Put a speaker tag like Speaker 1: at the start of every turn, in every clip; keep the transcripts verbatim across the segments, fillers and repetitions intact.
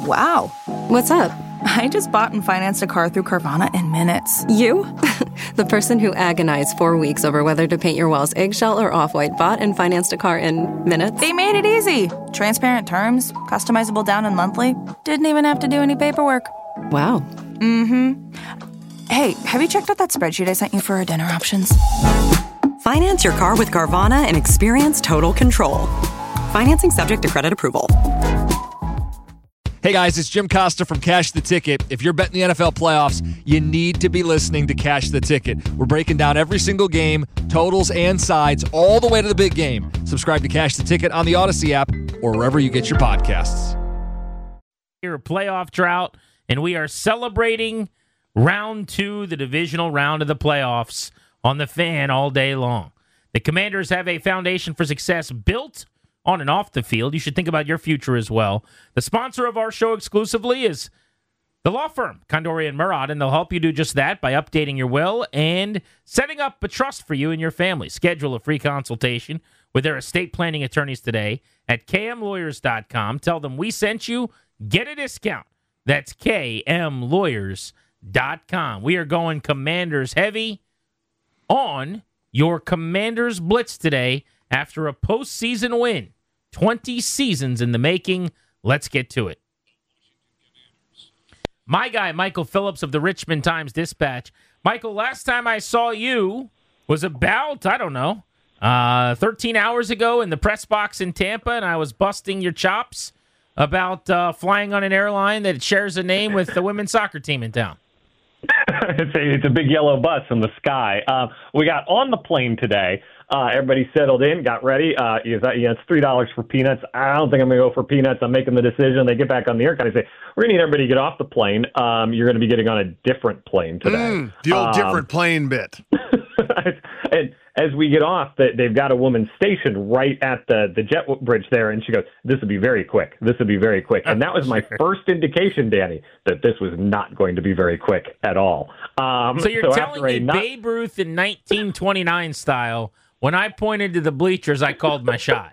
Speaker 1: Wow.
Speaker 2: What's up?
Speaker 1: I just bought and financed a car through Carvana in minutes.
Speaker 2: You? The person who agonized four weeks over whether to paint your walls eggshell or off-white bought and financed a car in minutes?
Speaker 1: They made it easy. Transparent terms, customizable down and monthly. Didn't even have to do any paperwork.
Speaker 2: Wow.
Speaker 1: Mm-hmm. Hey, have you checked out that spreadsheet I sent you for our dinner options?
Speaker 3: Finance your car with Carvana and experience total control. Financing subject to credit approval.
Speaker 4: Hey guys, it's Jim Costa from Cash the Ticket. If you're betting the N F L playoffs, you need to be listening to Cash the Ticket. We're breaking down every single game, totals and sides, all the way to the big game. Subscribe to Cash the Ticket on the Odyssey app or wherever you get your podcasts.
Speaker 5: Here, a playoff drought, and we are celebrating round two, the divisional round of the playoffs, on the Fan all day long. The Commanders have a foundation for success built on and off the field. You should think about your future as well. The sponsor of our show exclusively is the law firm, Condori and Murad, and they'll help you do just that by updating your will and setting up a trust for you and your family. Schedule a free consultation with their estate planning attorneys today at k m lawyers dot com. Tell them we sent you. Get a discount. That's k m lawyers dot com. We are going Commanders heavy on your Commanders Blitz today after a postseason win. twenty seasons in the making. Let's get to it. My guy, Michael Phillips of the Richmond Times-Dispatch. Michael, last time I saw you was about, I don't know, uh, thirteen hours ago in the press box in Tampa, and I was busting your chops about uh, flying on an airline that shares a name with the women's soccer team in town.
Speaker 6: it's, a, it's a big yellow bus in the sky. Uh, we got on the plane today. Uh, everybody settled in, got ready. Uh, you know, it's three dollars for peanuts. I don't think I'm going to go for peanuts. I'm making the decision. They get back on the air. Kind of say, we're going to need everybody to get off the plane. Um, you're going to be getting on a different plane today.
Speaker 7: Mm, the old
Speaker 6: um,
Speaker 7: different plane bit.
Speaker 6: And as we get off, they've got a woman stationed right at the, the jet bridge there, and she goes, this will be very quick. This will be very quick. And that was my first indication, Danny, that this was not going to be very quick at all. Um,
Speaker 5: so you're
Speaker 6: so
Speaker 5: telling me
Speaker 6: not-
Speaker 5: Babe Ruth in nineteen twenty-nine style, when I pointed to the bleachers, I called my shot.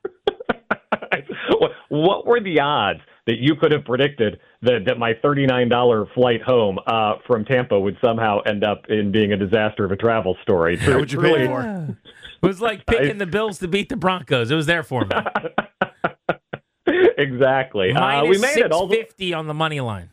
Speaker 6: What were the odds that you could have predicted that, that my thirty-nine dollars flight home uh, from Tampa would somehow end up in being a disaster of a travel story?
Speaker 7: How would you
Speaker 6: really,
Speaker 7: pay for?
Speaker 5: It was like picking the Bills to beat the Broncos. It was there for me.
Speaker 6: Exactly.
Speaker 5: Minus
Speaker 6: uh, we made it all
Speaker 5: six fifty on the money line.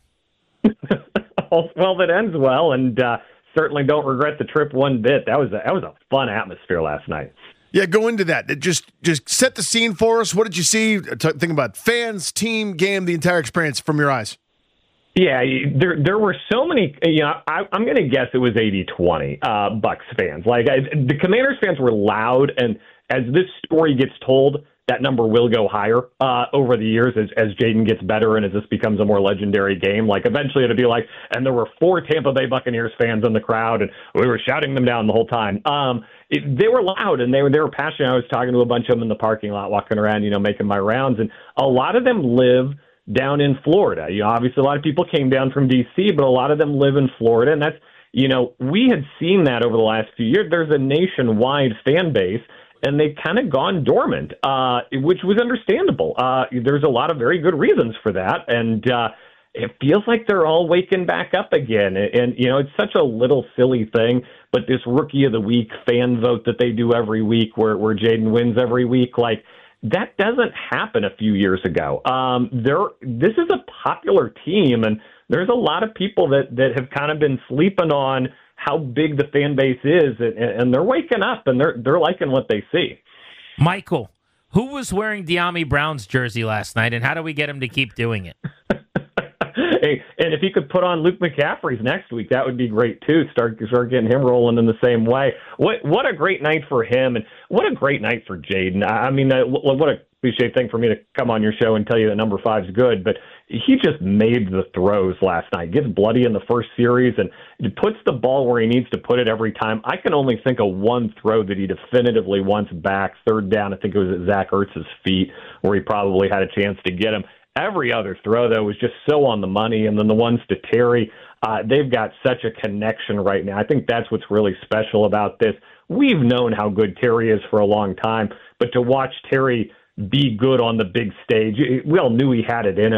Speaker 6: Well, that ends well, and uh, certainly don't regret the trip one bit. That was a, that was a fun atmosphere last night.
Speaker 7: Yeah, go into that. Just just set the scene for us. What did you see? T- think about fans, team, game, the entire experience from your eyes.
Speaker 6: Yeah, there there were so many, you know, I, I'm going to guess it was eighty twenty uh, Bucs fans. Like, I, the Commanders fans were loud, and as this story gets told, that number will go higher uh, over the years as, as Jaden gets better and as this becomes a more legendary game. Like, eventually it'll be like, and there were four Tampa Bay Buccaneers fans in the crowd, and we were shouting them down the whole time. Um, it, they were loud, and they were, they were passionate. I was talking to a bunch of them in the parking lot, walking around, you know, making my rounds, and a lot of them live down in Florida. You know, obviously a lot of people came down from D C, but a lot of them live in Florida, and that's, you know, we had seen that over the last few years. There's a nationwide fan base, and they've kind of gone dormant, uh, which was understandable. Uh, there's a lot of very good reasons for that, and uh, it feels like they're all waking back up again. And, and, you know, it's such a little silly thing, but this Rookie of the Week fan vote that they do every week where, where Jaden wins every week, like, that doesn't happen a few years ago. Um, there, this is a popular team, and there's a lot of people that, that have kind of been sleeping on how big the fan base is, and, and they're waking up, and they're they're liking what they see.
Speaker 5: Michael, who was wearing De'Ami Brown's jersey last night, and how do we get him to keep doing it?
Speaker 6: Hey, and if he could put on Luke McCaffrey's next week, that would be great too. Start start getting him rolling in the same way. What what a great night for him, and what a great night for Jaden. I mean, uh, what a cliche thing for me to come on your show and tell you that number five's good, but he just made the throws last night. Gets bloody in the first series and puts the ball where he needs to put it every time. I can only think of one throw that he definitively wants back, third down. I think it was at Zach Ertz's feet where he probably had a chance to get him. Every other throw, though, was just so on the money. And then the ones to Terry, uh, they've got such a connection right now. I think that's what's really special about this. We've known how good Terry is for a long time, but to watch Terry be good on the big stage, we all knew he had it in him.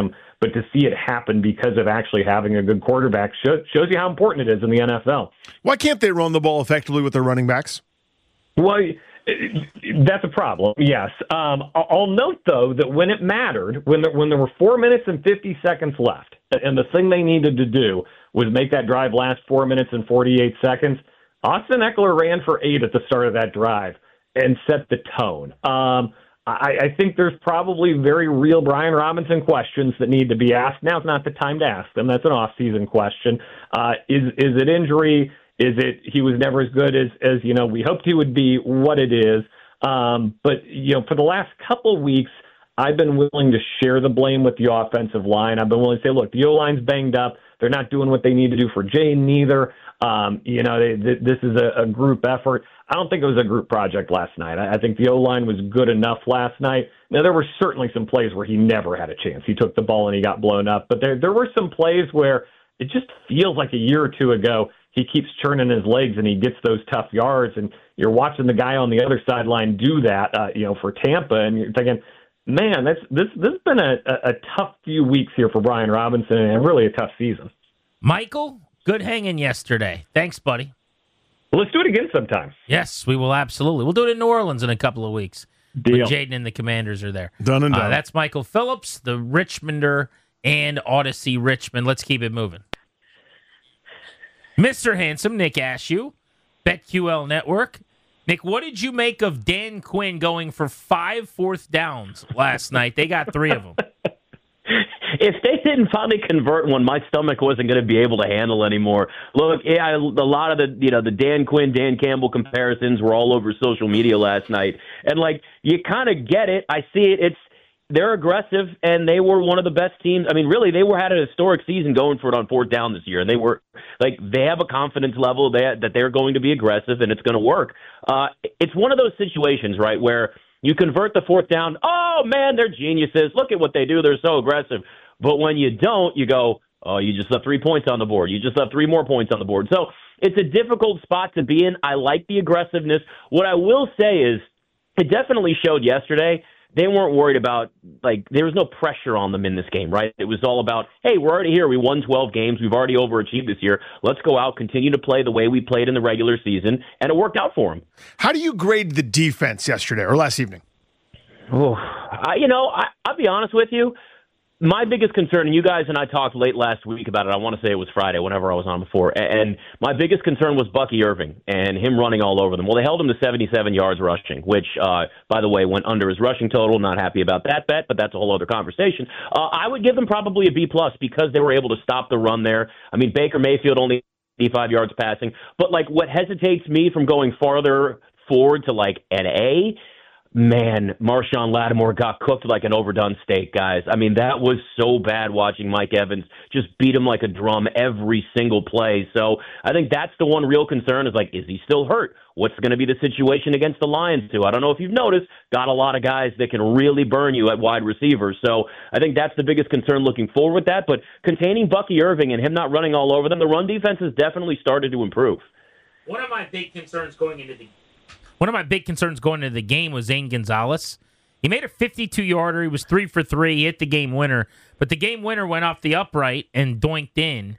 Speaker 6: but to see it happen because of actually having a good quarterback shows, shows you how important it is in the N F L.
Speaker 7: Why can't they run the ball effectively with their running backs?
Speaker 6: Well, that's a problem, yes. Um, I'll note, though, that when it mattered, when there, when there were four minutes and fifty seconds left, and the thing they needed to do was make that drive last four minutes and forty-eight seconds, Austin Eckler ran for eight at the start of that drive and set the tone. Um, I, I think there's probably very real Brian Robinson questions that need to be asked. Now's not the time to ask them. That's an off-season question. Uh, is is it injury? Is it he was never as good as, as you know, we hoped he would be, what it is. Um, but, you know, for the last couple of weeks, I've been willing to share the blame with the offensive line. I've been willing to say, look, the O-line's banged up. They're not doing what they need to do for Jaden neither. Um, you know, they, they, this is a, a group effort. I don't think it was a group project last night. I, I think the O-line was good enough last night. Now, there were certainly some plays where he never had a chance. He took the ball and he got blown up. But there, there were some plays where it just feels like a year or two ago, he keeps churning his legs and he gets those tough yards. And you're watching the guy on the other sideline do that, uh, you know, for Tampa. And you're thinking, man, that's, this, this has been a, a, a tough few weeks here for Brian Robinson and really a tough season.
Speaker 5: Michael, good hanging yesterday. Thanks, buddy.
Speaker 6: Well, let's do it again sometime.
Speaker 5: Yes, we will absolutely. We'll do it in New Orleans in a couple of weeks.
Speaker 6: Deal.
Speaker 5: When Jaden and the Commanders are there.
Speaker 7: Done and done.
Speaker 5: Uh, that's Michael Phillips, the Richmonder and Odyssey Richmond. Let's keep it moving. Mister Handsome, Nick Ashew, BetQL Network. Nick, what did you make of Dan Quinn going for five fourth downs last night? They got three of them.
Speaker 8: If they didn't finally convert one, my stomach wasn't going to be able to handle anymore. Look, yeah, I, a lot of the you know the Dan Quinn, Dan Campbell comparisons were all over social media last night, and like you kind of get it. I see it. It's they're aggressive, and they were one of the best teams. I mean, really, they were had a historic season going for it on fourth down this year, and they were like they have a confidence level that that they're going to be aggressive, and it's going to work. Uh, it's one of those situations, right, where you convert the fourth down. Oh man, they're geniuses. Look at what they do. They're so aggressive. But when you don't, you go, oh, you just left three points on the board. You just left three more points on the board. So it's a difficult spot to be in. I like the aggressiveness. What I will say is it definitely showed yesterday. They weren't worried about, like, there was no pressure on them in this game, right? It was all about, hey, we're already here. We won twelve games. We've already overachieved this year. Let's go out, continue to play the way we played in the regular season, and it worked out for them.
Speaker 7: How do you grade the defense yesterday or last evening?
Speaker 8: Oh, I, you know, I, I'll be honest with you. My biggest concern, and you guys and I talked late last week about it, I want to say it was Friday, whenever I was on before, and my biggest concern was Bucky Irving and him running all over them. Well, they held him to seventy-seven yards rushing, which, uh, by the way, went under his rushing total. Not happy about that bet, but that's a whole other conversation. Uh, I would give them probably a B-plus because they were able to stop the run there. I mean, Baker Mayfield only eighty-five yards passing, but, like, what hesitates me from going farther forward to, like, an A – man, Marshawn Lattimore got cooked like an overdone steak, guys. I mean, that was so bad watching Mike Evans just beat him like a drum every single play. So I think that's the one real concern is, like, is he still hurt? What's going to be the situation against the Lions, too? I don't know if you've noticed, got a lot of guys that can really burn you at wide receiver. So I think that's the biggest concern looking forward with that. But containing Bucky Irving and him not running all over them, the run defense has definitely started to improve.
Speaker 5: One of my big concerns going into the One of my big concerns going into the game was Zane Gonzalez. He made a fifty-two-yarder. He was three for three. He hit the game winner. But the game winner went off the upright and doinked in.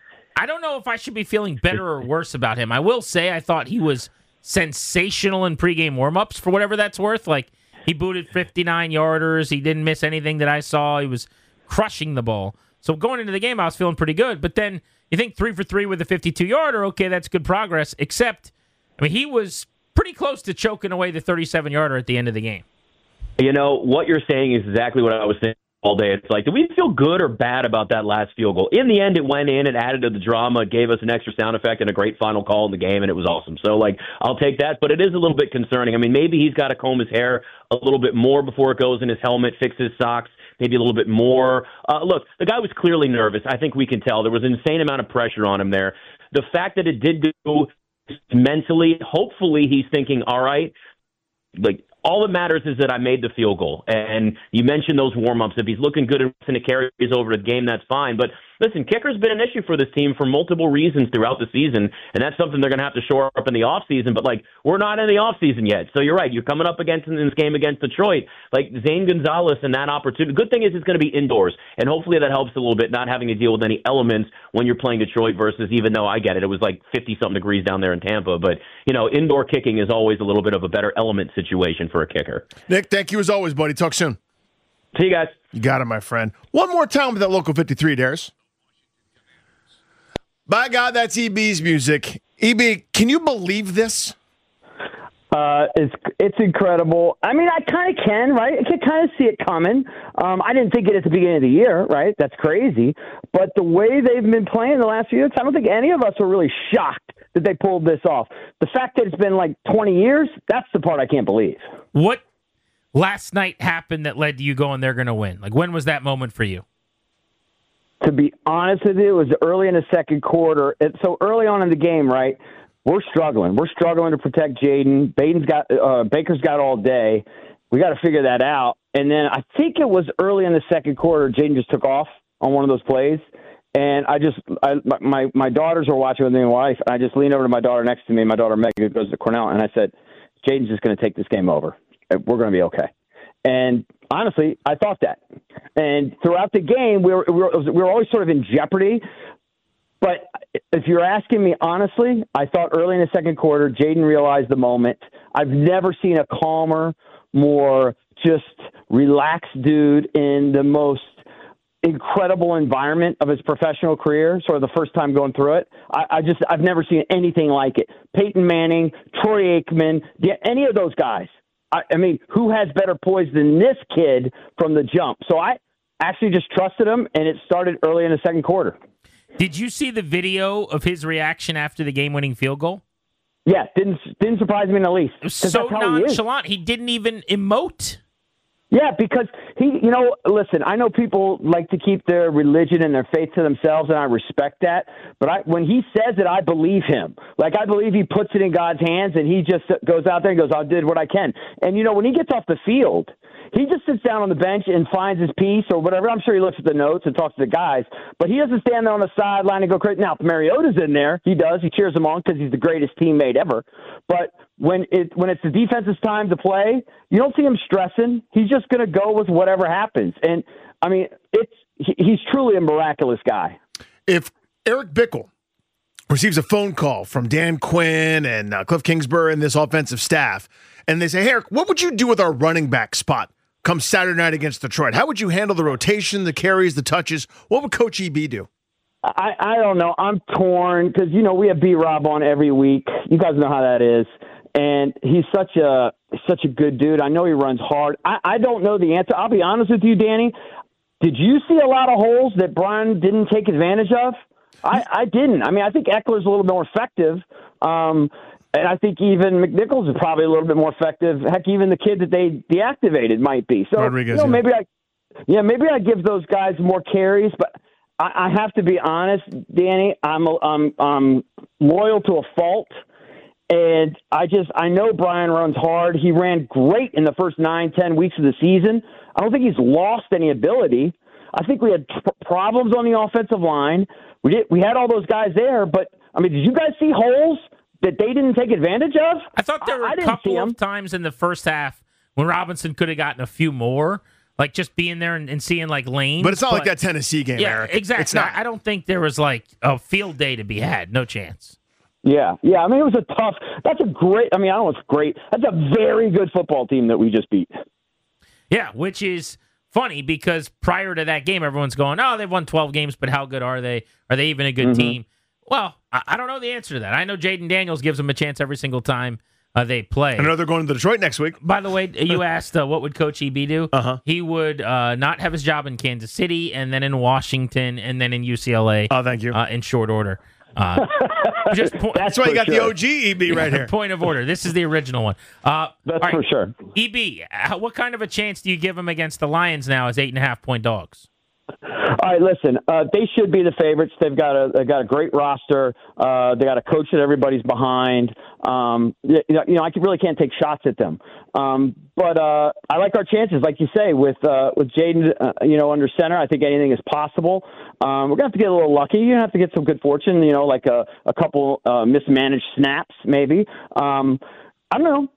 Speaker 5: I don't know if I should be feeling better or worse about him. I will say I thought he was sensational in pregame warmups for whatever that's worth. Like, he booted fifty-nine-yarders. He didn't miss anything that I saw. He was crushing the ball. So going into the game, I was feeling pretty good. But then you think three for three with a fifty-two-yarder, okay, that's good progress. Except, I mean, he was pretty close to choking away the thirty-seven-yarder at the end of the game.
Speaker 8: You know, what you're saying is exactly what I was saying all day. It's like, do we feel good or bad about that last field goal? In the end, it went in, it added to the drama, it gave us an extra sound effect and a great final call in the game, and it was awesome. So, like, I'll take that, but it is a little bit concerning. I mean, maybe he's got to comb his hair a little bit more before it goes in his helmet, fix his socks, maybe a little bit more. Uh, look, the guy was clearly nervous. I think we can tell. There was an insane amount of pressure on him there. The fact that it did go mentally, hopefully he's thinking, all right, like, all that matters is that I made the field goal. And you mentioned those warm-ups. If he's looking good and it carries over the game, that's fine. But listen, kicker's been an issue for this team for multiple reasons throughout the season, and that's something they're going to have to shore up in the offseason. But, like, we're not in the offseason yet. So you're right. You're coming up against in this game against Detroit. Like, Zane Gonzalez and that opportunity. Good thing is it's going to be indoors, and hopefully that helps a little bit, not having to deal with any elements when you're playing Detroit versus, even though I get it, it was like fifty-something degrees down there in Tampa. But, you know, indoor kicking is always a little bit of a better element situation for a kicker.
Speaker 7: Nick, thank you as always, buddy. Talk soon.
Speaker 8: See you guys.
Speaker 7: You got it, my friend. One more time with that Local fifty-three, Darius. By God, that's E B's music. E B, can you believe this?
Speaker 9: Uh, it's it's incredible. I mean, I kind of can, right? I can kind of see it coming. Um, I didn't think it at the beginning of the year, right? That's crazy. But the way they've been playing the last few years, I don't think any of us were really shocked that they pulled this off. The fact that it's been like twenty years, that's the part I can't believe.
Speaker 5: What last night happened that led to you going, they're going to win? Like, when was that moment for you?
Speaker 9: To be honest with you, it was early in the second quarter. And so early on in the game, right, we're struggling. We're struggling to protect Jaden. Baden's got, uh, Baker's got all day. We got to figure that out. And then I think it was early in the second quarter, Jaden just took off on one of those plays. And I just, I, my my daughters were watching with me and my wife, and I just leaned over to my daughter next to me. My daughter Megan goes to Cornell, and I said, Jaden's just going to take this game over. We're going to be okay. And honestly, I thought that. And throughout the game, we were, we were, we were always sort of in jeopardy. But if you're asking me honestly, I thought early in the second quarter, Jaden realized the moment. I've never seen a calmer, more just relaxed dude in the most incredible environment of his professional career, sort of the first time going through it. I, I just, I've never seen anything like it. Peyton Manning, Troy Aikman, yeah, any of those guys. I, I mean, who has better poise than this kid from the jump? So I actually just trusted him, and it started early in the second quarter.
Speaker 5: Did you see the video of his reaction after the game-winning field goal?
Speaker 9: Yeah, didn't didn't surprise me in the least.
Speaker 5: It was so nonchalant. He, he didn't even emote.
Speaker 9: Yeah, because he, you know, listen, I know people like to keep their religion and their faith to themselves, and I respect that. But I, when he says it, I believe him. Like, I believe he puts it in God's hands, and he just goes out there and goes, I did what I can. And, you know, when he gets off the field, he just sits down on the bench and finds his piece or whatever. I'm sure he looks at the notes and talks to the guys, but he doesn't stand there on the sideline and go crazy. Now, if Mariota's in there, he does. He cheers him on because he's the greatest teammate ever. But when it when it's the defense's time to play, you don't see him stressing. He's just going to go with whatever happens. And, I mean, it's he, he's truly a miraculous guy.
Speaker 7: If Eric Bickel receives a phone call from Dan Quinn and uh, Cliff Kingsbury and this offensive staff, and they say, hey, Eric, what would you do with our running back spot come Saturday night against Detroit? How would you handle the rotation, the carries, the touches? What would Coach E B do?
Speaker 9: I, I don't know. I'm torn because, you know, we have B-Rob on every week. You guys know how that is. And he's such a such a good dude. I know he runs hard. I, I don't know the answer. I'll be honest with you, Danny. Did you see a lot of holes that Brian didn't take advantage of? I, I didn't. I mean, I think Eckler's a little more effective. Um, and I think even McNichols is probably a little bit more effective. Heck, even the kid that they deactivated might be. So,
Speaker 7: Rodriguez,
Speaker 9: you know,
Speaker 7: yeah.
Speaker 9: maybe I, yeah, maybe I give those guys more carries. But I, I have to be honest, Danny. I'm I'm I'm loyal to a fault. And I just, I know Brian runs hard. He ran great in the first nine, ten weeks of the season. I don't think he's lost any ability. I think we had tr- problems on the offensive line. We did, we had all those guys there, but I mean, did you guys see holes that they didn't take advantage of?
Speaker 5: I thought there were
Speaker 9: I, I
Speaker 5: a couple of times in the first half when Robinson could have gotten a few more, like just being there and, and seeing like lanes.
Speaker 7: But it's not
Speaker 5: but,
Speaker 7: like that Tennessee game,
Speaker 5: yeah,
Speaker 7: Eric.
Speaker 5: Exactly.
Speaker 7: It's not.
Speaker 5: I don't think there was like a field day to be had. No chance.
Speaker 9: Yeah, yeah. I mean, it was a tough. That's a great. I mean, I don't know. It's great. That's a very good football team that we just beat.
Speaker 5: Yeah, which is funny because prior to that game, everyone's going, "Oh, they've won twelve games, but how good are they? Are they even a good
Speaker 9: Mm-hmm.
Speaker 5: team?" Well, I, I don't know the answer to that. I know Jaden Daniels gives them a chance every single time uh, they play.
Speaker 7: I know they're going to Detroit next week.
Speaker 5: By the way, you asked uh, what would Coach E B do?
Speaker 7: Uh-huh.
Speaker 5: He would uh, not have his job in Kansas City, and then in Washington, and then in U C L A.
Speaker 7: Oh, thank you.
Speaker 5: Uh, in short order. Uh, just po-
Speaker 7: That's why you got
Speaker 9: sure.
Speaker 7: the O G E B right here.
Speaker 5: Point of order. This is the original one. Uh,
Speaker 9: That's
Speaker 5: all right.
Speaker 9: for sure.
Speaker 5: E B, how, what kind of a chance do you give them against the Lions now as eight and a half point dogs?
Speaker 9: All right, listen. Uh, they should be the favorites. They've got a they've got a great roster. Uh, they got a coach that everybody's behind. Um, you know, you know, I really can't take shots at them. Um, but uh, I like our chances, like you say, with uh, with Jaden, uh, you know, under center. I think anything is possible. Um, we're gonna have to get a little lucky. You're gonna have to get some good fortune. You know, like a a couple uh, mismanaged snaps, maybe. Um, I don't know,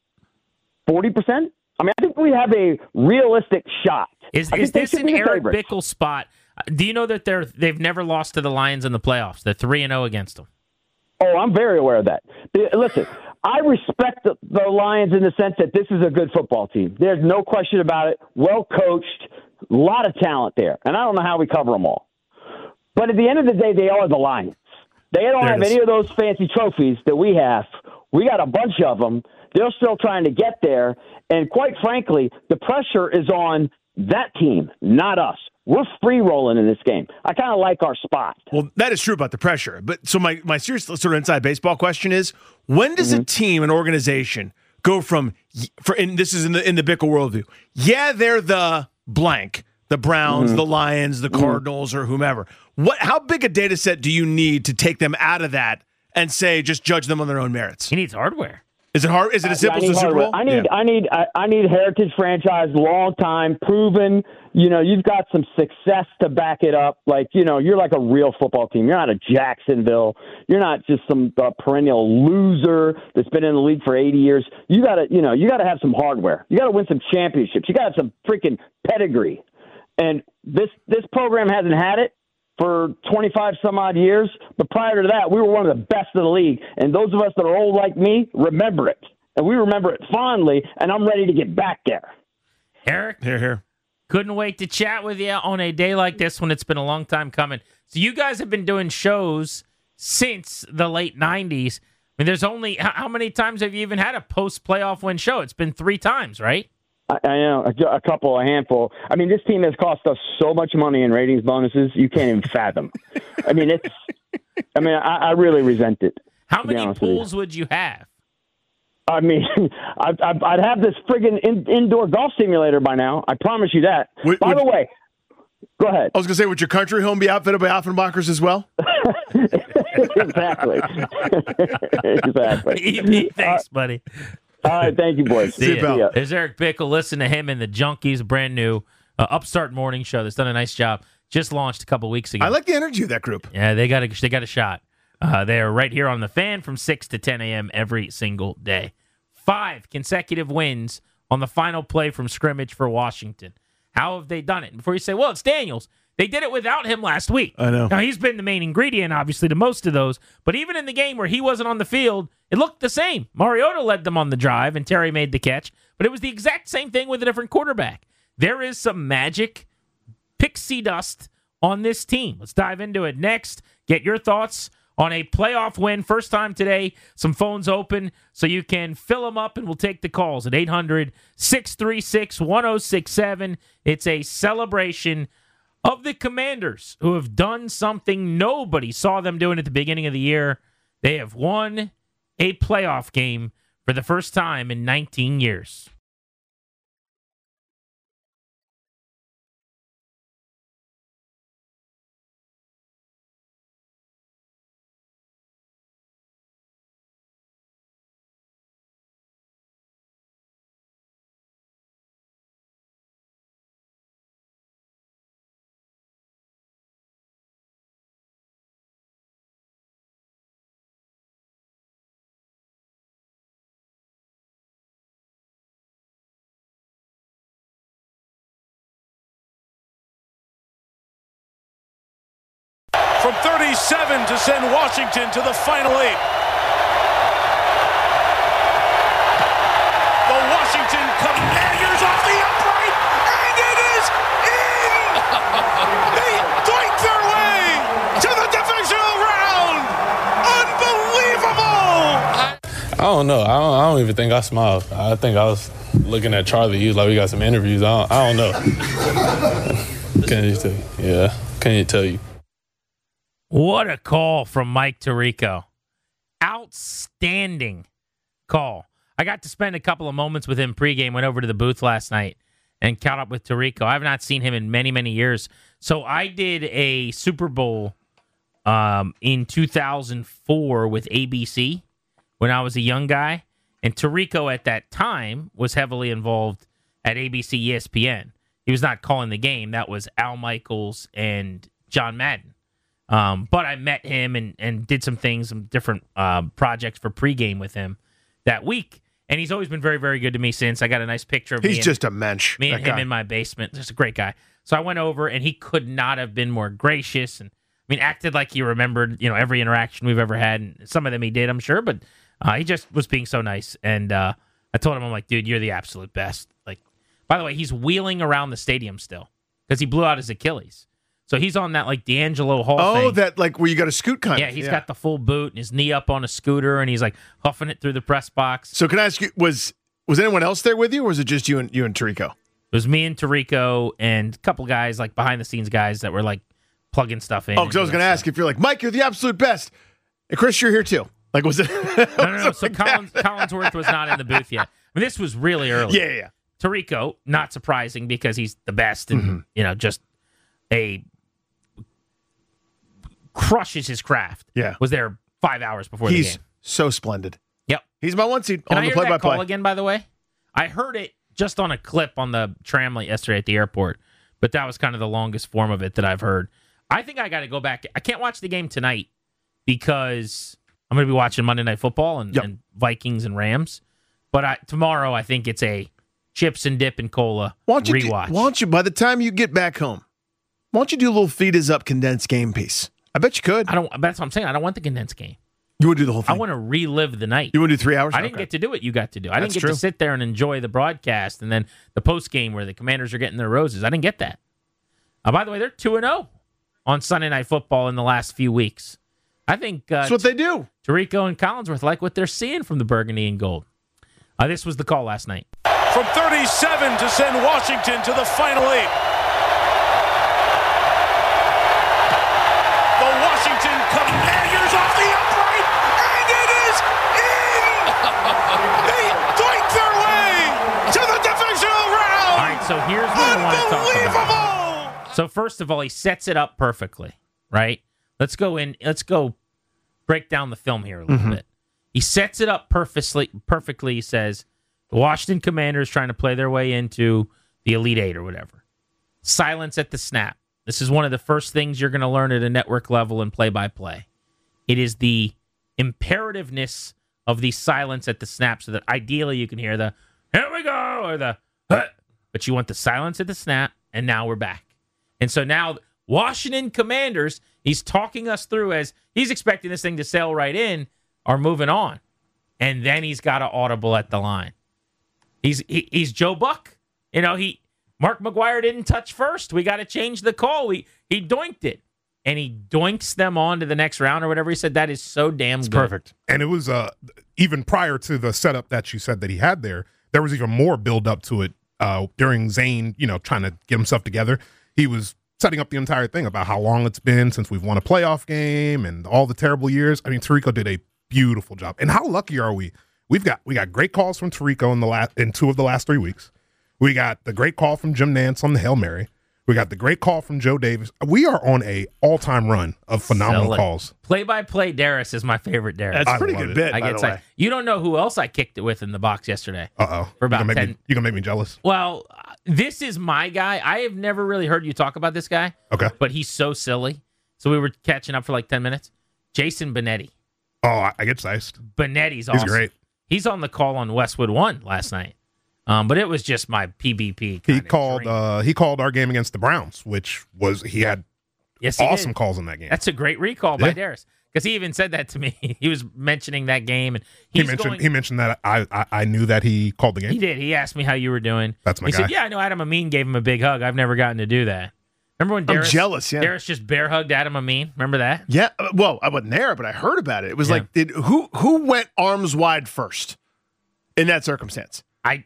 Speaker 9: forty percent. I mean, I think we have a realistic shot.
Speaker 5: Is, is this an Eric Bickle spot? Do you know that they're they've never lost to the Lions in the playoffs? They're three and zero against them.
Speaker 9: Oh, I'm very aware of that. Listen, I respect the, the Lions in the sense that this is a good football team. There's no question about it. Well coached, a lot of talent there, and I don't know how we cover them all. But at the end of the day, they are the Lions. They don't
Speaker 7: There
Speaker 9: have
Speaker 7: it is.
Speaker 9: any of those fancy trophies that we have. We got a bunch of them. They're still trying to get there, and quite frankly, the pressure is on that team, not us. We're free rolling in this game. I kind of like our spot.
Speaker 7: Well, that is true about the pressure. But so my, my serious sort of inside baseball question is, when does mm-hmm. a team, an organization, go from, for and this is in the in the Bickle worldview, yeah, they're the blank, the Browns, mm-hmm. the Lions, the Cardinals, mm-hmm. or whomever. What? How big a data set do you need to take them out of that and say, just judge them on their own merits?
Speaker 5: He needs hardware.
Speaker 7: Is it hard? Is it as simple as a Super Bowl?
Speaker 9: I need,
Speaker 7: yeah.
Speaker 9: I need, I, I need heritage franchise, long time, proven. You know, you've got some success to back it up. Like, you know, you're like a real football team. You're not a Jacksonville. You're not just some uh, perennial loser that's been in the league for eighty years. You got to, you know, you got to have some hardware. You got to win some championships. You got to have some freaking pedigree. And this this program hasn't had it for twenty-five some odd years, but prior to that, we were one of the best in the league. And those of us that are old like me remember it, and we remember it fondly. And I'm ready to get back there.
Speaker 5: Eric,
Speaker 7: here, here.
Speaker 5: Couldn't wait to chat with you on a day like this when it's been a long time coming. So you guys have been doing shows since the late nineties. I mean, there's only how many times have you even had a post playoff win show? It's been three times, right?
Speaker 9: I, I know, a, a couple, a handful. I mean, this team has cost us so much money in ratings bonuses, you can't even fathom. I mean, it's. I mean, I, I really resent it.
Speaker 5: How many pools would you have?
Speaker 9: I mean, I'd, I'd have this friggin' in, indoor golf simulator by now. I promise you that.
Speaker 7: Would,
Speaker 9: by
Speaker 7: would,
Speaker 9: the way, go ahead.
Speaker 7: I was going to say, would your country home be outfitted by Offenbachers as well?
Speaker 9: Exactly. exactly.
Speaker 5: E P, thanks, uh, buddy.
Speaker 9: All right, thank you, boys.
Speaker 5: See See ya. There's Eric Bickle. Listen to him in the Junkies, brand new uh, Upstart Morning Show. That's done a nice job. Just launched a couple weeks ago.
Speaker 7: I like the energy of that group.
Speaker 5: Yeah, they got a, they got a shot. Uh, they are right here on the Fan from six to ten a.m. every single day. Five consecutive wins on the final play from scrimmage for Washington. How have they done it? Before you say, well, it's Daniels. They did it without him last week.
Speaker 7: I know.
Speaker 5: Now, he's been the main ingredient, obviously, to most of those. But even in the game where he wasn't on the field, it looked the same. Mariota led them on the drive, and Terry made the catch. But it was the exact same thing with a different quarterback. There is some magic pixie dust on this team. Let's dive into it next. Get your thoughts on a playoff win. First time today, some phones open so you can fill them up, and we'll take the calls at eight hundred, six three six, one oh six seven. It's a celebration of the Commanders, who have done something nobody saw them doing at the beginning of the year. They have won a playoff game for the first time in nineteen years.
Speaker 10: From thirty-seven to send Washington to the final eight. The Washington Commanders off the upright, and it is in! They fight their way to the divisional round! Unbelievable!
Speaker 11: I don't know. I don't, I don't even think I smiled. I think I was looking at Charlie. He was like, we got some interviews. I don't, I don't know. Can you tell you? Yeah. Can you tell you?
Speaker 5: What a call from Mike Tirico. Outstanding call. I got to spend a couple of moments with him pregame, went over to the booth last night and caught up with Tirico. I have not seen him in many, many years. So I did a Super Bowl um, in two thousand four with A B C when I was a young guy. And Tirico at that time was heavily involved at A B C E S P N. He was not calling the game. That was Al Michaels and John Madden. Um, but I met him and, and did some things, some different uh, projects for pregame with him that week. And he's always been very, very good to me since. I got a nice picture of
Speaker 7: He's
Speaker 5: me
Speaker 7: just
Speaker 5: and,
Speaker 7: a mensch.
Speaker 5: me and
Speaker 7: that
Speaker 5: him
Speaker 7: guy.
Speaker 5: in my basement. Just a great guy. So I went over, and he could not have been more gracious. And I mean, acted like he remembered, you know, every interaction we've ever had. And some of them he did, I'm sure. But uh, he just was being so nice. And uh, I told him, I'm like, dude, you're the absolute best. Like, by the way, he's wheeling around the stadium still because he blew out his Achilles. So he's on that, like, D'Angelo Hall
Speaker 7: Oh,
Speaker 5: thing.
Speaker 7: that, like, where you got a scoot kind
Speaker 5: Yeah,
Speaker 7: of.
Speaker 5: he's got the full boot and his knee up on a scooter, and he's, like, huffing it through the press box.
Speaker 7: So can I ask you, was was anyone else there with you, or was it just you and you and Tirico?
Speaker 5: It was me and Tirico and a couple guys, like, behind-the-scenes guys that were, like, plugging stuff in.
Speaker 7: Oh, because I was going to ask if you're like, Mike, you're the absolute best. And Chris, you're here too. Like, was it?
Speaker 5: No, no, no. So Collins, Collinsworth was not in the booth yet. I mean, this was really early.
Speaker 7: Yeah, yeah, yeah.
Speaker 5: Tirico, not surprising because he's the best and,
Speaker 7: Mm-hmm.
Speaker 5: you know, just a crushes his craft.
Speaker 7: Yeah.
Speaker 5: Was there five hours before
Speaker 7: He's
Speaker 5: the game.
Speaker 7: so splendid.
Speaker 5: Yep.
Speaker 7: He's my one seed
Speaker 5: Can
Speaker 7: on
Speaker 5: I
Speaker 7: the
Speaker 5: hear that
Speaker 7: play-by-play.
Speaker 5: call again, by the way? I heard it just on a clip on the tramlet yesterday at the airport, but that was kind of the longest form of it that I've heard. I think I got to go back. I can't watch the game tonight because I'm going to be watching Monday Night Football and,
Speaker 7: Yep.
Speaker 5: and Vikings and Rams. But I, tomorrow, I think it's a chips and dip and cola
Speaker 7: Why don't you do-
Speaker 5: rewatch.
Speaker 7: why don't you, by the time you get back home, why don't you do a little feed is up condensed game piece? I bet you could.
Speaker 5: I don't. That's what I'm saying. I don't want the condensed game.
Speaker 7: You want to do the whole thing?
Speaker 5: I want to relive the night.
Speaker 7: You want to do three hours?
Speaker 5: I didn't
Speaker 7: Okay.
Speaker 5: get to do what you got to do. I
Speaker 7: That's
Speaker 5: didn't get
Speaker 7: true.
Speaker 5: to sit there and enjoy the broadcast and then the post game where the Commanders are getting their roses. I didn't get that. Uh, by the way, they're two and zero on Sunday Night Football in the last few weeks. I think uh,
Speaker 7: That's what they do.
Speaker 5: Tirico and Collinsworth like what they're seeing from the burgundy and gold. Uh, this was the call last night.
Speaker 10: From thirty-seven to send Washington to the final eight. The Washington Commanders off the upright, and it is in! They doink their way to the divisional round!
Speaker 5: All right, so here's what I want to talk about.
Speaker 10: Unbelievable!
Speaker 5: So first of all, he sets it up perfectly, right? Let's go in. Let's go break down the film here a little
Speaker 7: Mm-hmm.
Speaker 5: bit. He sets it up perfectly. Perfectly, he says the Washington Commanders trying to play their way into the Elite Eight or whatever. Silence at the snap. This is one of the first things you're going to learn at a network level in play-by-play. It is the imperativeness of the silence at the snap, so that ideally you can hear the "here we go" or the "huh," but you want the silence at the snap, and now we're back. And so now Washington Commanders, he's talking us through as he's expecting this thing to sail right in, are moving on. And then he's got an audible at the line. He's he, he's Joe Buck. You know, he Mark McGuire didn't touch first. We got to change the call. We he doinked it. And he doinks them on to the next round or whatever. He said that is so damn good.
Speaker 12: Perfect. And it was uh, even prior to the setup that you said that he had there, there was even more build up to it uh, during Zane, you know, trying to get himself together. He was setting up the entire thing about how long it's been since we've won a playoff game and all the terrible years. I mean, Tirico did a beautiful job. And how lucky are we? We've got we got great calls from Tirico in the last in two of the last three weeks. We got the great call from Jim Nantz on the Hail Mary. We got the great call from Joe Davis. We are on a all-time run of phenomenal
Speaker 5: Sell it.
Speaker 12: calls.
Speaker 5: Play-by-play Darius is my favorite Darius.
Speaker 7: That's a pretty
Speaker 12: love
Speaker 7: good
Speaker 12: it.
Speaker 7: bit,
Speaker 5: I
Speaker 7: by
Speaker 5: get
Speaker 7: the
Speaker 5: excited.
Speaker 7: way.
Speaker 5: You don't know who else I kicked it with in the box yesterday.
Speaker 12: Uh-oh.
Speaker 5: For about
Speaker 12: you gonna make
Speaker 5: ten
Speaker 12: me, you gonna make me jealous?
Speaker 5: Well, uh, this is my guy. I have never really heard you talk about this guy.
Speaker 12: Okay.
Speaker 5: But he's so silly. So we were catching up for like ten minutes. Jason Benetti.
Speaker 12: Oh, I, I get sized.
Speaker 5: Benetti's
Speaker 12: He's
Speaker 5: awesome.
Speaker 12: great.
Speaker 5: He's on the call on Westwood One last night. Um, but it was just my P B P.
Speaker 12: He
Speaker 5: kinda
Speaker 12: called
Speaker 5: dream.
Speaker 12: uh, he called our game against the Browns, which was he had
Speaker 5: yes, he
Speaker 12: awesome
Speaker 5: did.
Speaker 12: calls in that game.
Speaker 5: That's a great recall by
Speaker 12: Yeah.
Speaker 5: Darius. Because he even said that to me. He was mentioning that game, and
Speaker 12: he
Speaker 5: he's
Speaker 12: mentioned
Speaker 5: going,
Speaker 12: he mentioned that I, I I knew that he called the game.
Speaker 5: He did. He asked me how you were doing.
Speaker 12: That's my
Speaker 5: he
Speaker 12: guy.
Speaker 5: said, "Yeah, I know Adam Amin gave him a big hug. I've never gotten to do that." Remember when
Speaker 7: I'm
Speaker 5: Darius,
Speaker 7: jealous, yeah.
Speaker 5: Darius just bear hugged Adam Amin? Remember that?
Speaker 7: Yeah. uh, Well, I wasn't there, but I heard about it. It was
Speaker 5: Yeah.
Speaker 7: like, did who who went arms wide first in that circumstance?
Speaker 5: I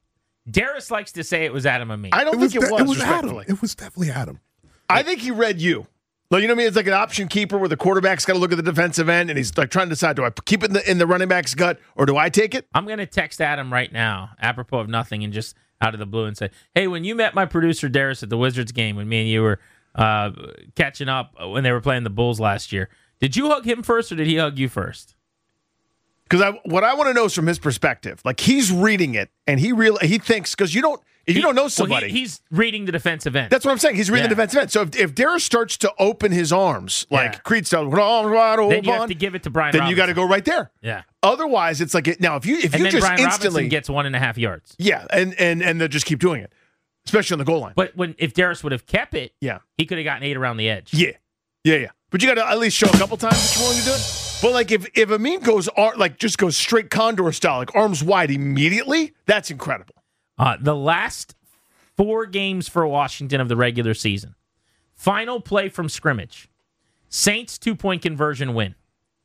Speaker 5: Darius likes to say it was Adam Amin.
Speaker 7: I don't think it
Speaker 12: de-
Speaker 7: was.
Speaker 12: it was Adam.
Speaker 7: respectfully.
Speaker 12: It was definitely Adam.
Speaker 7: I think he read you. Like, you know what I mean? It's like an option keeper where the quarterback's got to look at the defensive end, and he's like trying to decide: do I keep it in the, in the running back's gut, or do I take it?
Speaker 5: I'm going to text Adam right now, apropos of nothing, and just out of the blue, and say, "Hey, when you met my producer Darius at the Wizards game, when me and you were uh, catching up when they were playing the Bulls last year. Did you hug him first, or did he hug you first?
Speaker 7: Because I, what I want to know is from his perspective. Like, he's reading it, and he real he thinks, because you don't, if
Speaker 5: He-
Speaker 7: you don't know
Speaker 5: well,
Speaker 7: somebody.
Speaker 5: he- he's reading the defensive end.
Speaker 7: That's what I'm saying. He's reading
Speaker 5: Yeah.
Speaker 7: the defensive end. So if, if Darius starts to open his arms, like
Speaker 5: Yeah.
Speaker 7: Creed style, with arms wide
Speaker 5: then you have
Speaker 7: open,
Speaker 5: to give it to Brian
Speaker 7: then
Speaker 5: Robinson.
Speaker 7: you got to go right there.
Speaker 5: Yeah.
Speaker 7: Otherwise, it's like, it, now, if you if
Speaker 5: and
Speaker 7: you
Speaker 5: then
Speaker 7: just
Speaker 5: Brian
Speaker 7: instantly.
Speaker 5: Robinson gets one and a half yards.
Speaker 7: Yeah, and, and, and they'll just keep doing it, especially on the goal line.
Speaker 5: But when if Darius would have kept it,
Speaker 7: Yeah.
Speaker 5: he could have gotten eight around the edge.
Speaker 7: Yeah. Yeah, yeah. But you got to at least show a couple times that you're willing to do it. But like if if Amin goes ar- like just goes straight condor style, like arms wide immediately, that's incredible.
Speaker 5: Uh, the last four games for Washington of the regular season. Final play from scrimmage. Saints two-point conversion win.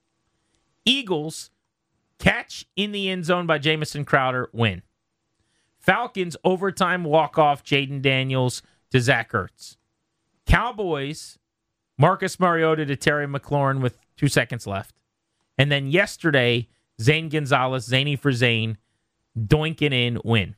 Speaker 5: Eagles catch in the end zone by Jamison Crowder win. Falcons overtime walk-off Jaden Daniels to Zach Ertz. Cowboys Marcus Mariota to Terry McLaurin with two seconds left. And then yesterday, Zane Gonzalez, Zany for Zane, doinking in win.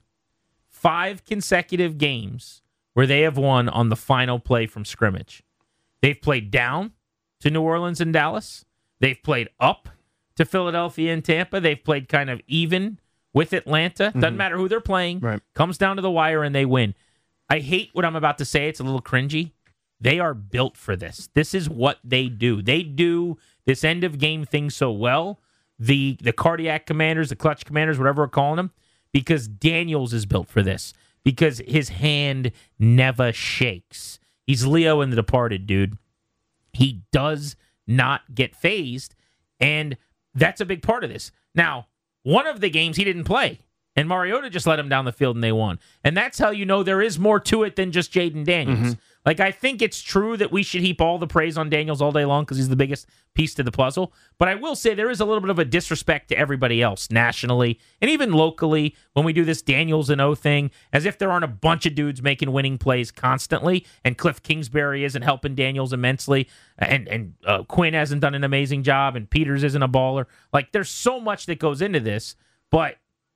Speaker 5: Five consecutive games where they have won on the final play from scrimmage. They've played down to New Orleans and Dallas. They've played up to Philadelphia and Tampa. They've played kind of even with Atlanta. Doesn't matter who they're playing.
Speaker 7: Right.
Speaker 5: Comes down to the wire and they win. I hate what I'm about to say. It's a little cringy. They are built for this. This is what they do. They do this end of game thing so well. The the cardiac commanders, the clutch commanders, whatever we're calling them, because Daniels is built for this. Because his hand never shakes. He's Leo in The Departed, dude. He does not get phased, and that's a big part of this. Now, one of the games he didn't play, and Mariota just let him down the field and they won. And that's how you know there is more to it than just Jaden Daniels.
Speaker 7: Mm-hmm.
Speaker 5: Like, I think it's true that we should heap all the praise on Daniels all day long because he's the biggest piece to the puzzle. But I will say there is a little bit of a disrespect to everybody else nationally and even locally when we do this Daniels and O thing, as if there aren't a bunch of dudes making winning plays constantly. And Cliff Kingsbury isn't helping Daniels immensely. And, and uh, Quinn hasn't done an amazing job. And Peters isn't a baller. Like, there's so much that goes into this. But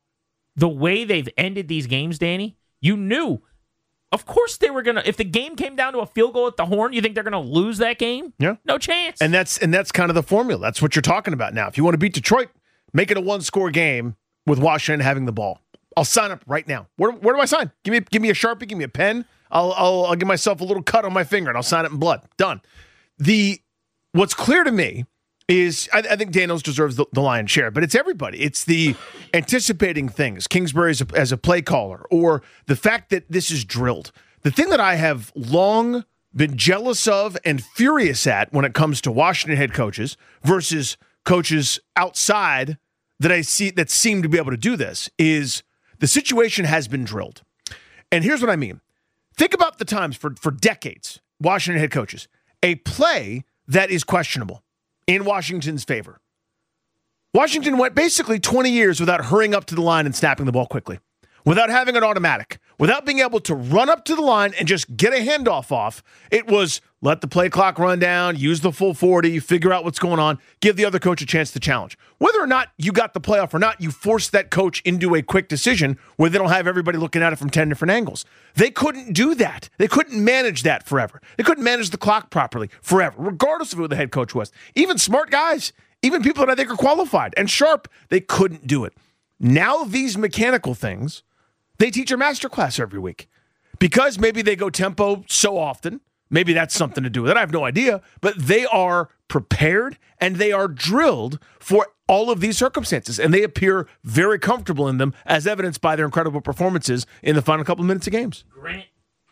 Speaker 5: the way they've ended these games, Danny, you knew. Of course they were going to, if the game came down to a field goal at the horn, you think they're going to lose that game?
Speaker 7: Yeah.
Speaker 5: No chance.
Speaker 7: And that's and that's kind of the formula. That's what you're talking about now. If you want to beat Detroit, make it a one-score game with Washington having the ball. I'll sign up right now. Where, where do I sign? Give me give me a Sharpie, give me a pen. I'll, I'll I'll give myself a little cut on my finger and I'll sign it in blood. Done. The what's clear to me is I, I think Daniels deserves the, the lion's share, but it's everybody. It's the anticipating things, Kingsbury as a, as a play caller, or the fact that this is drilled. The thing that I have long been jealous of and furious at when it comes to Washington head coaches versus coaches outside that I see that seem to be able to do this is the situation has been drilled. And here's what I mean. Think about the times for, for decades, Washington head coaches, a play that is questionable in Washington's favor. Washington went basically twenty years without hurrying up to the line and snapping the ball quickly, without having an automatic, without being able to run up to the line and just get a handoff off. It was let the play clock run down, use the full forty, figure out what's going on, give the other coach a chance to challenge. Whether or not you got the playoff or not, you forced that coach into a quick decision where they don't have everybody looking at it from ten different angles. They couldn't do that. They couldn't manage that forever. They couldn't manage the clock properly forever, regardless of who the head coach was. Even smart guys, even people that I think are qualified and sharp, they couldn't do it. Now these mechanical things, they teach a masterclass every week because maybe they go tempo so often. Maybe that's something to do with it. I have no idea, but they are prepared and they are drilled for all of these circumstances, and they appear very comfortable in them, as evidenced by their incredible performances in the final couple of minutes of games.
Speaker 5: Grant,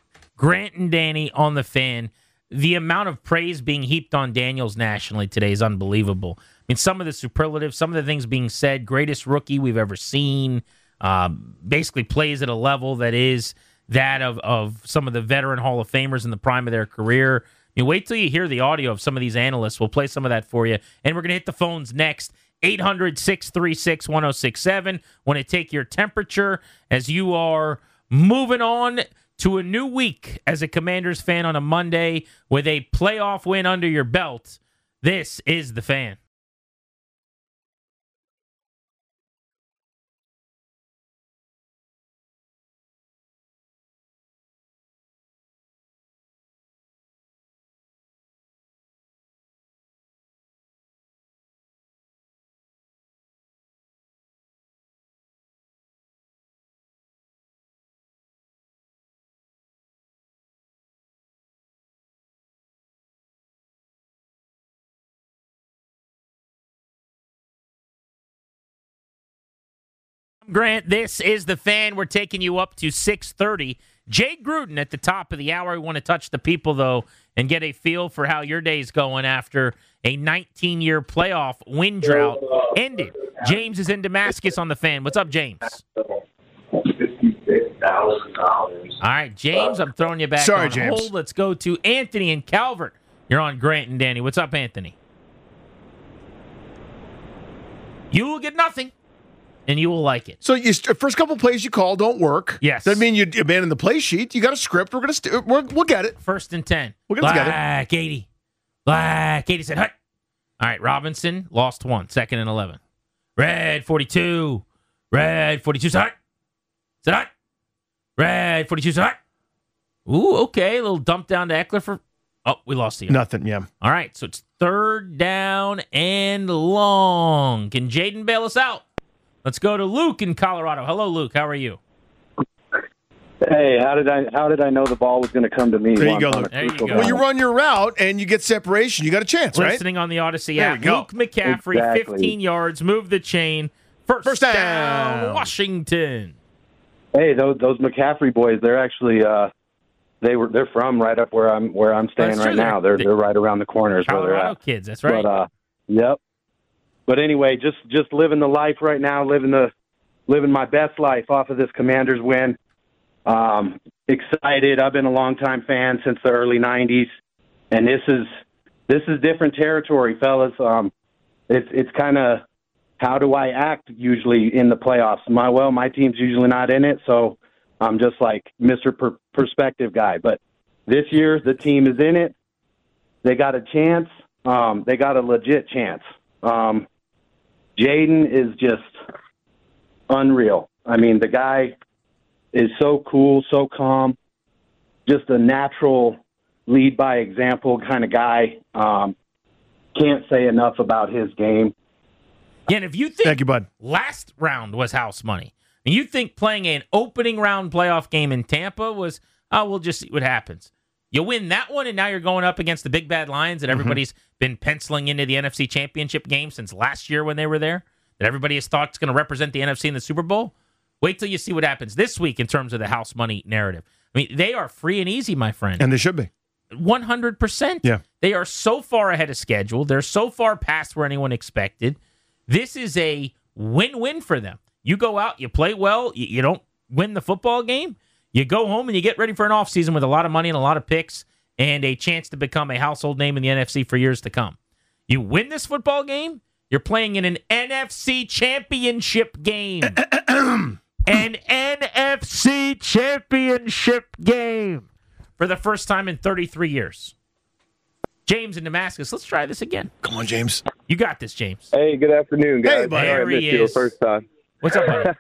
Speaker 5: Grant and Danny on the Fan. The amount of praise being heaped on Daniels nationally today is unbelievable. I mean, some of the superlatives, some of the things being said, greatest rookie we've ever seen, um, basically plays at a level that is that of, of some of the veteran Hall of Famers in the prime of their career. I mean, wait till you hear the audio of some of these analysts. We'll play some of that for you. And we're going to hit the phones next. eight hundred, six three six, one oh six seven. Want to take your temperature as you are moving on to a new week as a Commanders fan on a Monday with a playoff win under your belt. This is The Fan. Grant. This is The Fan. We're taking you up to six thirty. Jay Gruden at the top of the hour. We want to touch the people, though, and get a feel for how your day's going after a nineteen-year playoff win drought ended. James is in Damascus on The Fan. What's up, James?
Speaker 13: fifty-six thousand dollars.
Speaker 5: All right, James, I'm throwing you back
Speaker 7: Sorry,
Speaker 5: on
Speaker 7: James.
Speaker 5: hold. Let's go to Anthony in Calvert. You're on Grant and Danny. What's up, Anthony? You will get nothing, and you will like it.
Speaker 7: So you first couple plays you call don't work.
Speaker 5: Yes.
Speaker 7: Doesn't mean you abandon the play sheet. You got a script. We're gonna st- we're, we'll get it.
Speaker 5: First and ten.
Speaker 7: We'll get it together.
Speaker 5: Black eighty. Black eighty said, hut. All right, Robinson lost one. Second and eleven. Red forty-two. Red forty-two said, hut. Said, hut. Red forty-two said, hut. Ooh, okay. A little dump down to Eckler for... Oh, we lost the...
Speaker 7: Nothing, yeah.
Speaker 5: All right, so it's third down and long. Can Jaden bail us out? Let's go to Luke in Colorado. Hello, Luke. How are you?
Speaker 14: Hey, how did I how did I know the ball was going to come to me?
Speaker 7: There you
Speaker 14: once
Speaker 7: go,
Speaker 14: on a
Speaker 7: Luke.
Speaker 5: There you
Speaker 14: crucial
Speaker 5: go.
Speaker 7: When you
Speaker 14: down?
Speaker 7: run your route and you get separation, you got a chance, right?
Speaker 5: Listening on the Odyssey
Speaker 7: There
Speaker 5: app.
Speaker 7: we go.
Speaker 5: Luke McCaffrey,
Speaker 14: Exactly.
Speaker 5: fifteen yards, move the chain. First,
Speaker 7: First down.
Speaker 5: Washington.
Speaker 14: Hey, those those McCaffrey boys, they're actually uh, they were they're from right up where I'm where I'm staying
Speaker 5: That's
Speaker 14: right
Speaker 5: true.
Speaker 14: now. They're
Speaker 5: They're-
Speaker 14: they're right around the corners where they're
Speaker 5: Colorado
Speaker 14: at.
Speaker 5: kids, that's right.
Speaker 14: But uh, yep. But anyway, just just living the life right now, living the living my best life off of this Commanders win. Um, excited. I've been a longtime fan since the early nineties, and this is this is different territory, fellas. Um, it's it's kind of how do I act usually in the playoffs? My well, my team's usually not in it, so I'm just like Mister Per- Perspective guy. But this year, the team is in it. They got a chance. Um, they got a legit chance. Um, Jaden is just unreal. I mean, the guy is so cool, so calm, just a natural lead by example kind of guy. Um, can't say enough about his game.
Speaker 5: Yeah, and if you think
Speaker 7: Thank you, bud.
Speaker 5: last round was house money, and you think playing an opening round playoff game in Tampa was, oh, we'll just see what happens. You win that one, and now you're going up against the big bad Lions that everybody's been penciling into the N F C Championship game since last year when they were there, that everybody has thought is going to represent the N F C in the Super Bowl. Wait till you see what happens this week in terms of the house money narrative. I mean, they are free and easy, my friend.
Speaker 7: And they should be.
Speaker 5: one hundred percent.
Speaker 7: Yeah.
Speaker 5: They are so far ahead of schedule. They're so far past where anyone expected. This is a win-win for them. You go out, you play well, you, you don't win the football game, you go home and you get ready for an offseason with a lot of money and a lot of picks and a chance to become a household name in the N F C for years to come. You win this football game, you're playing in an N F C championship game. An N F C championship game for the first time in thirty-three years. James in Damascus, let's try this again.
Speaker 7: Come on, James.
Speaker 5: You got this, James.
Speaker 15: Hey, good afternoon, guys.
Speaker 7: Hey, buddy.
Speaker 15: Sorry I
Speaker 5: There he
Speaker 15: missed you the
Speaker 5: is.
Speaker 15: first time.
Speaker 5: What's up, buddy?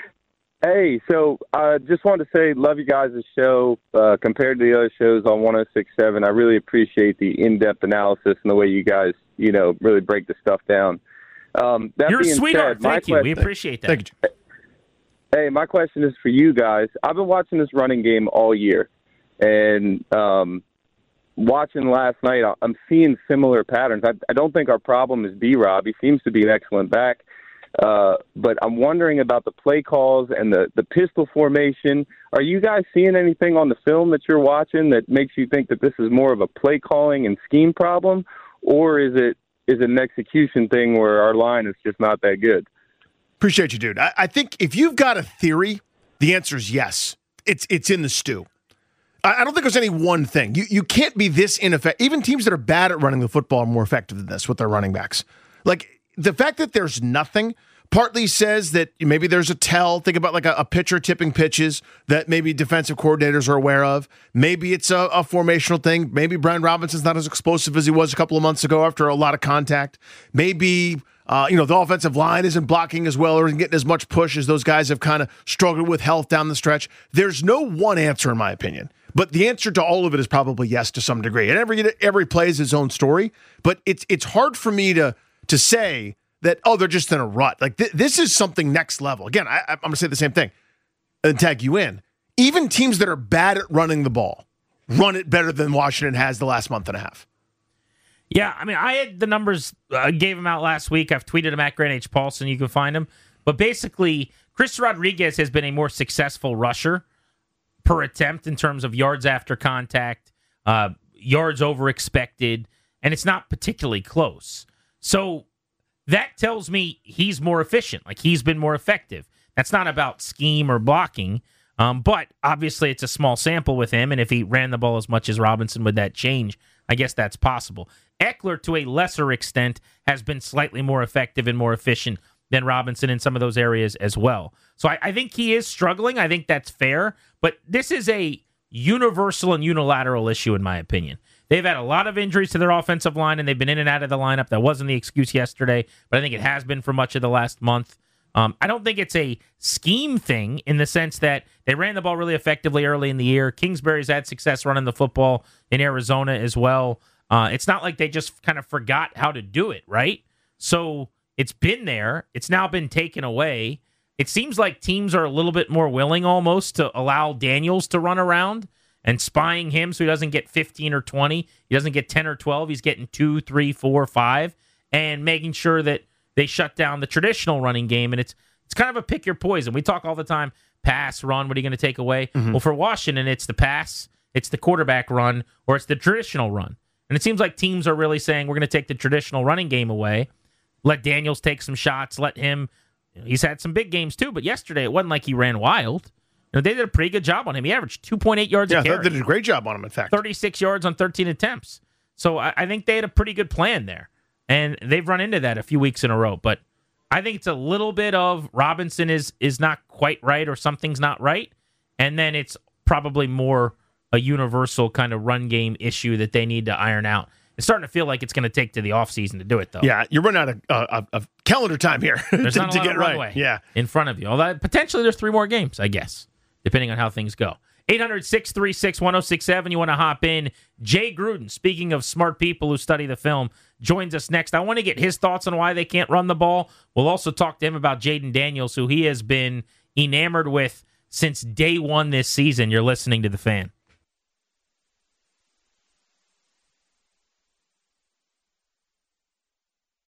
Speaker 15: Hey, so I uh, just wanted to say, love you guys' show. Uh, compared to the other shows on one oh six point seven, I really appreciate the in-depth analysis and the way you guys, you know, really break the stuff down. Um, that
Speaker 5: You're a
Speaker 15: being
Speaker 5: sweetheart.
Speaker 15: said, my
Speaker 5: Thank you. We
Speaker 15: question-
Speaker 5: appreciate that.
Speaker 7: Thank you.
Speaker 15: Hey, my question is for you guys. I've been watching this running game all year, and um, watching last night, I'm seeing similar patterns. I, I don't think our problem is B-Rob. He seems to be an excellent back. Uh, but I'm wondering about the play calls and the, the pistol formation. Are you guys seeing anything on the film that you're watching that makes you think that this is more of a play calling and scheme problem, or is it is it an execution thing where our line is just not that good?
Speaker 7: Appreciate you, dude. I, I think if you've got a theory, the answer is yes. It's it's in the stew. I, I don't think there's any one thing. You you can't be this ineffective. Even teams that are bad at running the football are more effective than this with their running backs. Like, the fact that there's nothing partly says that maybe there's a tell. Think about like a, a pitcher tipping pitches that maybe defensive coordinators are aware of. Maybe it's a, a formational thing. Maybe Brian Robinson's not as explosive as he was a couple of months ago after a lot of contact. Maybe uh, you know the offensive line isn't blocking as well or isn't getting as much push as those guys have kind of struggled with health down the stretch. There's no one answer in my opinion. But the answer to all of it is probably yes to some degree. And every every play is its own story. But it's it's hard for me to to say that, oh, they're just in a rut. Like, th- this is something next level. Again, I, I'm going to say the same thing and tag you in. Even teams that are bad at running the ball run it better than Washington has the last month and a half.
Speaker 5: Yeah, I mean, I had the numbers, I uh, gave them out last week. I've tweeted them at Grant H. Paulson. You can find them. But basically, Chris Rodriguez has been a more successful rusher per attempt in terms of yards after contact, uh, yards over expected, and it's not particularly close. So that tells me he's more efficient, like he's been more effective. That's not about scheme or blocking, um, but obviously it's a small sample with him, and if he ran the ball as much as Robinson, would that change? I guess that's possible. Eckler, to a lesser extent, has been slightly more effective and more efficient than Robinson in some of those areas as well. So I, I think he is struggling. I think that's fair, but this is a universal and unilateral issue, in my opinion. They've had a lot of injuries to their offensive line, and they've been in and out of the lineup. That wasn't the excuse yesterday, but I think it has been for much of the last month. Um, I don't think it's a scheme thing in the sense that they ran the ball really effectively early in the year. Kingsbury's had success running the football in Arizona as well. Uh, it's not like they just kind of forgot how to do it, right? So it's been there. It's now been taken away. It seems like teams are a little bit more willing almost to allow Daniels to run around and spying him so he doesn't get fifteen or twenty. He doesn't get ten or twelve. He's getting two, three, four, five, and making sure that they shut down the traditional running game. And it's it's kind of a pick your poison. We talk all the time, pass, run, what are you going to take away? Mm-hmm. Well, for Washington, it's the pass, it's the quarterback run, or it's the traditional run. And it seems like teams are really saying we're going to take the traditional running game away, let Daniels take some shots, let him, you know, he's had some big games too, but yesterday it wasn't like he ran wild. You know, they did a pretty good job on him. He averaged two point eight yards
Speaker 7: yeah,
Speaker 5: a carry.
Speaker 7: Yeah, they did a great job on him, in fact.
Speaker 5: thirty-six yards on thirteen attempts. So I, I think they had a pretty good plan there. And they've run into that a few weeks in a row. But I think it's a little bit of Robinson is is not quite right or something's not right. And then it's probably more a universal kind of run game issue that they need to iron out. It's starting to feel like it's going to take to the offseason to do it, though.
Speaker 7: Yeah, you're running out of, uh, of, of calendar time here
Speaker 5: There's
Speaker 7: to,
Speaker 5: not a
Speaker 7: to
Speaker 5: lot
Speaker 7: get
Speaker 5: of
Speaker 7: right.
Speaker 5: runway
Speaker 7: Yeah.
Speaker 5: in front of you. Although potentially there's three more games, I guess, depending on how things go. eight hundred, six three six, one oh six seven. You want to hop in. Jay Gruden, speaking of smart people who study the film, joins us next. I want to get his thoughts on why they can't run the ball. We'll also talk to him about Jaden Daniels, who he has been enamored with since day one this season. You're listening to The Fan.